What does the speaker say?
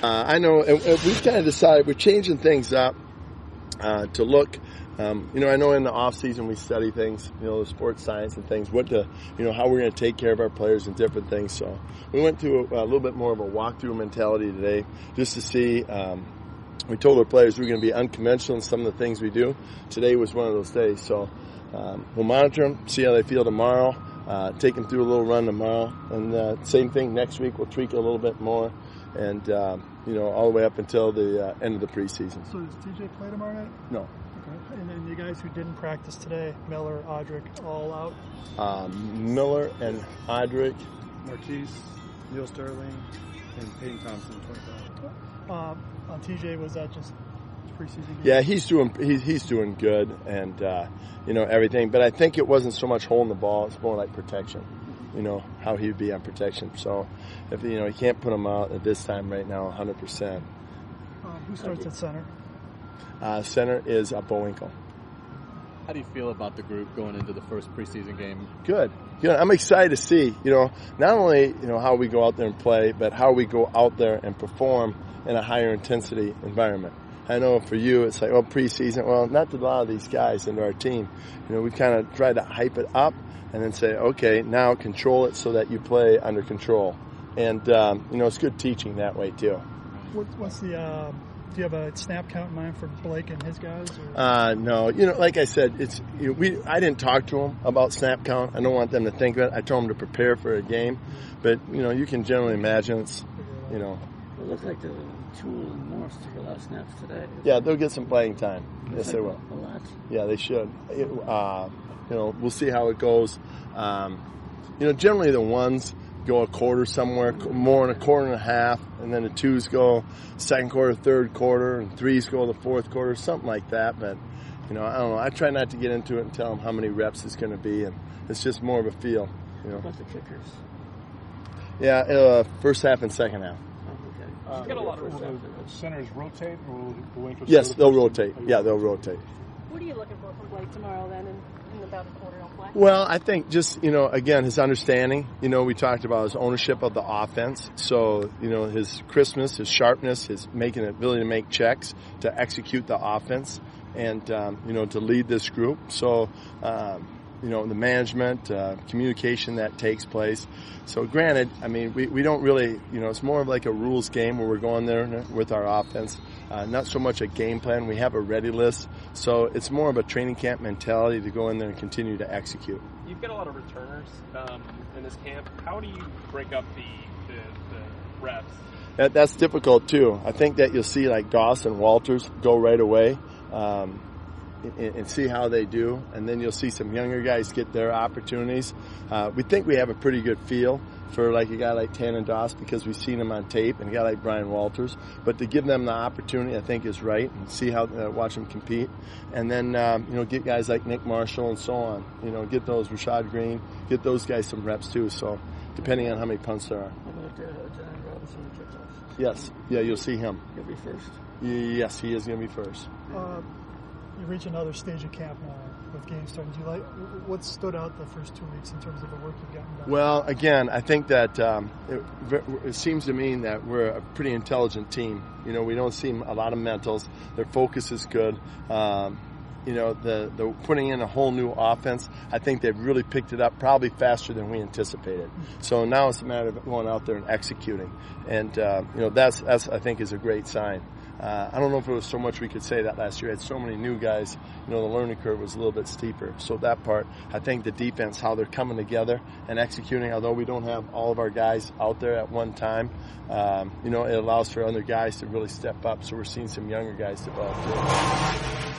I know, and we've kind of decided we're changing things up to look. I know in the off season we study things, the sports science and things, how we're going to take care of our players and different things. So we went through a little bit more of a walkthrough mentality today, just to see. We told our players we're going to be unconventional in some of the things we do. Today was one of those days. So we'll monitor them, see how they feel tomorrow, take them through a little run tomorrow, and same thing next week. We'll tweak it a little bit more, and all the way up until the end of the preseason. So does TJ play tomorrow night? No. Okay. And then the guys who didn't practice today, Miller, Audric, all out? Miller and Audric. Marquise, Neil Sterling, and Peyton Thompson, 25. On TJ, was that just preseason game? Yeah, he's doing good, and everything. But I think it wasn't so much holding the ball; it's more like protection. How he would be on protection. So if he can't put him out at this time right now, 100%. Who starts at center? Center is Bowinkle. How do you feel about the group going into the first preseason game? Good. I'm excited to see, not only, how we go out there and play, but how we go out there and perform in a higher intensity environment. I know for you, it's like, preseason. Well, not to a lot of these guys into our team. We kind of try to hype it up and then say, okay, now control it so that you play under control. And, it's good teaching that way, too. What's the... Do you have a snap count in mind for Blake and his guys? No. Like I said, it's I didn't talk to them about snap count. I don't want them to think of it. I told them to prepare for a game. But, you can generally imagine it's, It looks like the two Morse took a lot of snaps today. Yeah, they'll get some playing time. Yes, they will. A lot. Yeah, they should. We'll see how it goes. Generally the ones go a quarter somewhere, more in a quarter and a half, and then the twos go second quarter, third quarter, and threes go the fourth quarter, something like that. But, I don't know. I try not to get into it and tell them how many reps it's going to be, and it's just more of a feel. What about the kickers? Yeah, first half and second half. Oh, okay. Got a lot of centers rotate, or will Bowinkle? Yes, they'll rotate. Yeah, they'll rotate. What are you looking for from Blake tomorrow then in about a quarter of play? Well, I think just, again, his understanding. We talked about his ownership of the offense. So, his crispness, his sharpness, his ability to make checks, to execute the offense, and, to lead this group. So, the management, communication that takes place. So granted, we don't really, it's more of like a rules game where we're going there with our offense. Not so much a game plan. We have a ready list. So it's more of a training camp mentality to go in there and continue to execute. You've got a lot of returners in this camp. How do you break up the reps? That's difficult too. I think that you'll see like Goss and Walters go right away. And see how they do, and then you'll see some younger guys get their opportunities. We think we have a pretty good feel for like a guy like Tannen Doss because we've seen him on tape, and a guy like Brian Walters. But to give them the opportunity, I think is right, and see how watch them compete, and then get guys like Nick Marshall and so on. Get those Rashad Green, get those guys some reps too. So depending on how many punts there are. How about John Robinson kickoff? Yes, yeah, you'll see him. He'll be first. Yes, he is going to be first. You reach another stage of camp now with games starting. Do you what stood out the first 2 weeks in terms of the work you've gotten done? Well, again, I think that it seems to me that we're a pretty intelligent team. We don't see a lot of mentals. Their focus is good. The putting in a whole new offense, I think they've really picked it up probably faster than we anticipated. So now it's a matter of going out there and executing. And, that's I think is a great sign. I don't know if it was so much we could say that last year. I had so many new guys, the learning curve was a little bit steeper. So that part, I think the defense, how they're coming together and executing, although we don't have all of our guys out there at one time, it allows for other guys to really step up. So we're seeing some younger guys develop too.